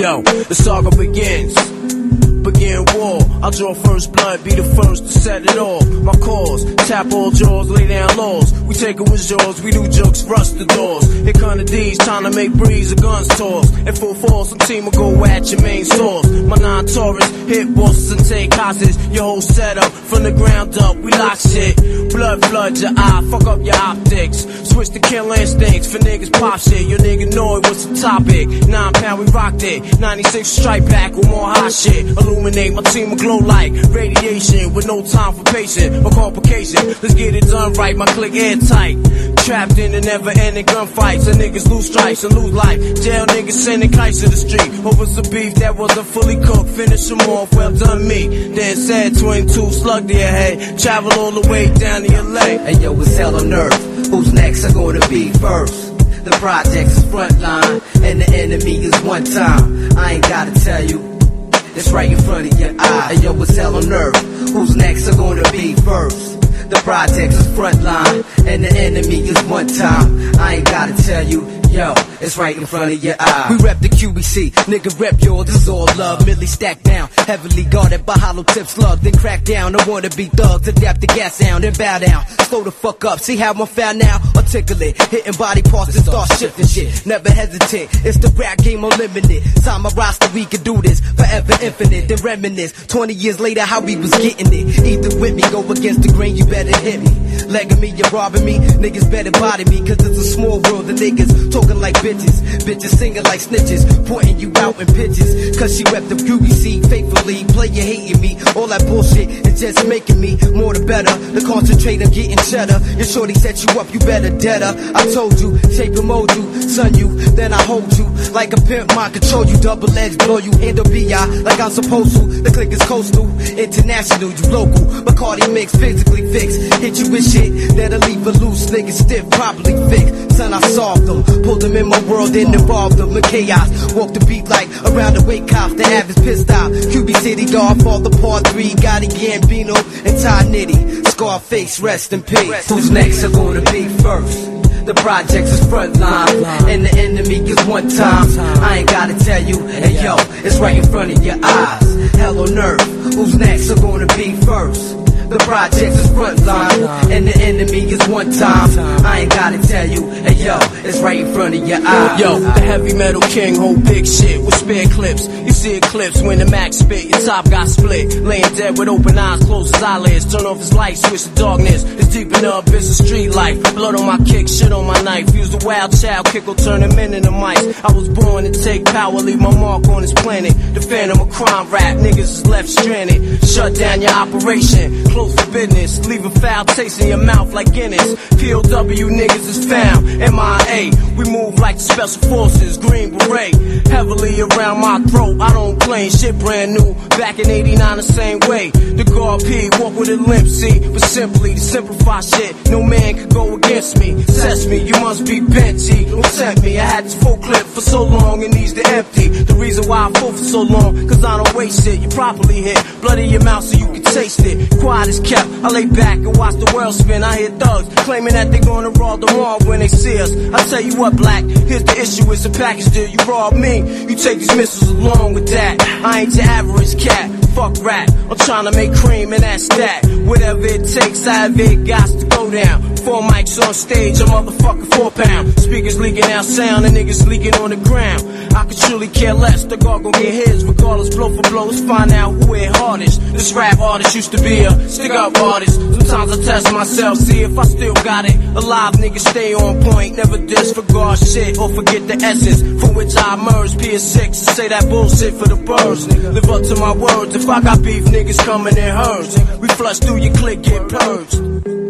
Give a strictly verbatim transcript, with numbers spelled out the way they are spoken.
Yo, the saga begins. Begin war, I'll draw first blood, be the first to set it off. My cause, tap all jaws, lay down laws. We take it with yours, we do jokes, rust the doors. Here come the D's, trying to make breeze, the guns toss. In full force, some team will go at your main source. My non-Taurus, hit bosses and take hostages. Your whole setup, from the ground up, we lock shit. Blood flood your eye, fuck up your optics. Switch to kill instincts, for niggas pop shit. Your nigga know it, what's the topic? Nine pound, we rocked it. ninety-six strike back with more hot shit. Illuminate, my team will glow like radiation with no time for patience or complication. Let's get it done right, my click airtight. Trapped in the never-ending gunfights, and niggas lose stripes and lose life. Jail niggas sending kites to the street over some beef that wasn't fully cooked. Finish them off, well done me. Then said twenty-two slug to your head. Travel all the way down to L A. Hey yo, it's hell on earth. Who's next are gonna be first? The projects is frontline, and the enemy is one time. I ain't gotta tell you. It's right in front of your eye. Hey yo, it's hell on earth. Who's next are gonna be first? The projects is frontline, and the enemy is one time. I ain't gotta tell you. Yo, it's right in front of your eye. We rep the Q B C, nigga rep yours, this is all love. Millie stacked down, heavily guarded by hollow tip slug. Then crack down, I wanna be thugs, adapt the gas sound, then bow down. Slow the fuck up, see how I'm found now? Articulate, hitting body parts and start shifting shit. Never hesitate, it's the rap game unlimited. Sign my roster, we can do this, forever infinite. Then reminisce, twenty years later how we was getting it. Either with me, go against the grain, you better hit me. Legging me, you're robbing me, niggas better body me. Cause it's a small world, the niggas talk like bitches, bitches singing like snitches, pointing you out in pitches. Cause she rep the Q B C faithfully, player hating me. All that bullshit is just making me more the better. The concentrate on getting cheddar. Your shorty set you up, you better dead her. I told you, shape and mold you, son you, then I hold you like a pimp, mind control you, double edged blow you, handle B I like I'm supposed to. The click is coastal, international, you local. Bacardi mix, physically fixed, hit you with shit that'll leave a loose nigga stiff, properly fixed. Son, I solved them. Pulled them in my world and involved them in chaos. Walk the beat like around the wake cops. The average pissed out. Q B City Golf, all the part three. Gotti Gambino and Ty Nitty. Scarface, rest in peace. Who's next are gonna be first? The projects is frontline, and the enemy is one time. I ain't gotta tell you, hey yo, it's right in front of your eyes. Hell on earth, who's next are gonna be first? The projects is frontline, and the enemy is one time. I ain't gotta tell you, hey yo, it's right in front of your eyes. Yo, the heavy metal king hold big shit with spare clips. You see eclipse when the Mac spit, your top got split. Laying dead with open eyes, close his eyelids. Turn off his lights, switch to darkness. It's deep in the abyss of street life. Blood on my kick, shit on my knife. Use a wild child, kick will turn him into mice. I was born to take power, leave my mark on this planet. The phantom of crime rap, niggas is left stranded. Shut down your operation, close for business. Leave a foul taste in your mouth like Guinness. P O W niggas is found, M I A. We move like the special forces, green beret. Heavily around my throat, I don't claim shit brand new. Back in eighty-nine the same way. The guard P, walk with a limp, see. But simply to simplify shit, no man could go against me. Test me, you must be bent, G. Don't tempt me, I had this full clip for so long it needs to empty. The reason why I full for so long, cause I don't waste it. You properly hit, blood in your mouth so you can taste it. Quiet is kept, I lay back and watch the world spin. I hear thugs claiming that they gonna rob the mall when they see us. I tell you what, black, here's the issue, it's a package deal. You rob me, you take these missiles along with that. I ain't your average cat, fuck rap. I'm trying to make cream and that's that. Whatever it takes, I have it, got to go down. Four mics on stage, a motherfucking four pound. Speakers leaking out sound and niggas leaking on the ground. I could truly care less, the guard gon' get his. Regardless, blow for blow, let's find out who hit hardest. This rap artist used to be a stick up artist. Sometimes I test myself, see if I still got it. Alive niggas stay on point, never disregard shit or forget the essence from which I emerged. P S six and say that bullshit for the birds. Live up to my words, if I got beef, niggas coming in herds. We flush through your clique, get purged.